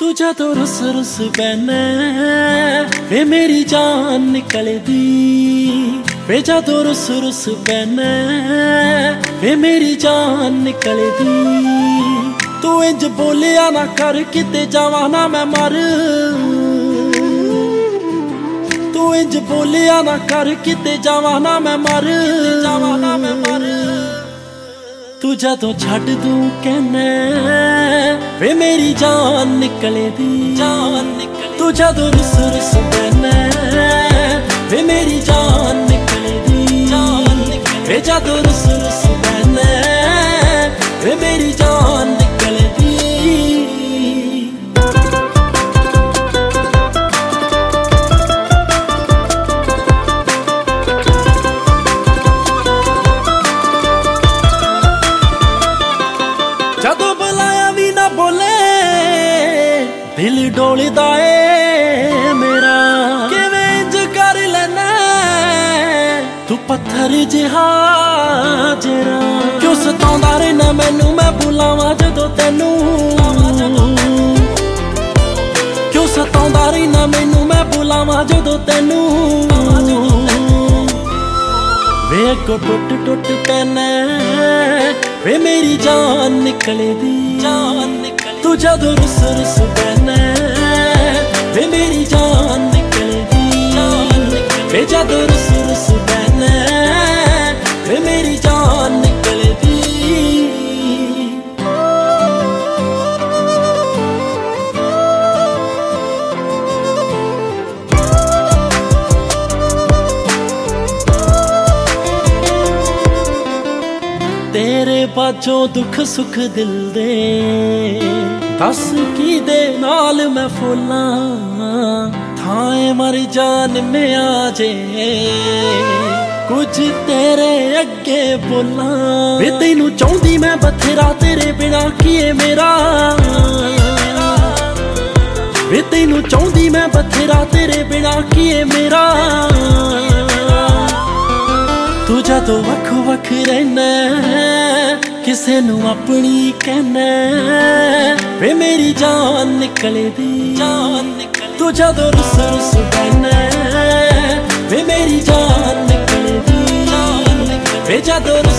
तू जदों रुस रुस बैना वे मेरी जान निकलदी, वे जदों रुस रुस बैना वे मेरी जान निकलदी। तू इंज बोलिया ना कर किते जावां ना मैं मर, तू इंज बोलिया ना कर किते जावां ना मैं मर, जावां ना मैं मर। तू जदों छड्ड दूं कहना वे मेरी जान निकलदी, जान निकल। तू जदों रुस रुस बैना वे मेरी जान निकलदी, जान निकल। वे जदों रुस रुस बैना वे मेरी जान निकलदी। जदों बुलाया भी ना बोले दिल डोलदा ए मेरा, किवें इंज कर लेना तू पत्थर जिहा जेरा। क्यों सतांदा रहना मैनू मैं बुलावां जदों तैनू, क्यों सतांदा रहना मैनू मैं बुलावां जदों तैनू। वे अगों टुट टुट पैना वे मेरी जान निकलदी, जान निकल। तू जदों रुस रुस बैना वे मेरी जान निकलदी, जान निकल। वे जदों रुस रुस बैना वे मेरी जान निकलदी। तेरे बाजों दुख सुख दिल दे दस की दे नाल मैं फुलां, थाए मर जान में आजे कुछ तेरे अगे बोलां। वे तैनू चाहुंदी मैं बथेरा तेरे बिना किए मेरा, वे तैनू चाहुंदी मैं बथेरा तेरे बिना किए मेरा। तू जदों वख वख रहना किसे नू अपनी कहना वे मेरी जान निकलदी, जान निकल। तू जदों रुस रुस बैना वे मेरी जान निकलदी, जान निकल। वे जदों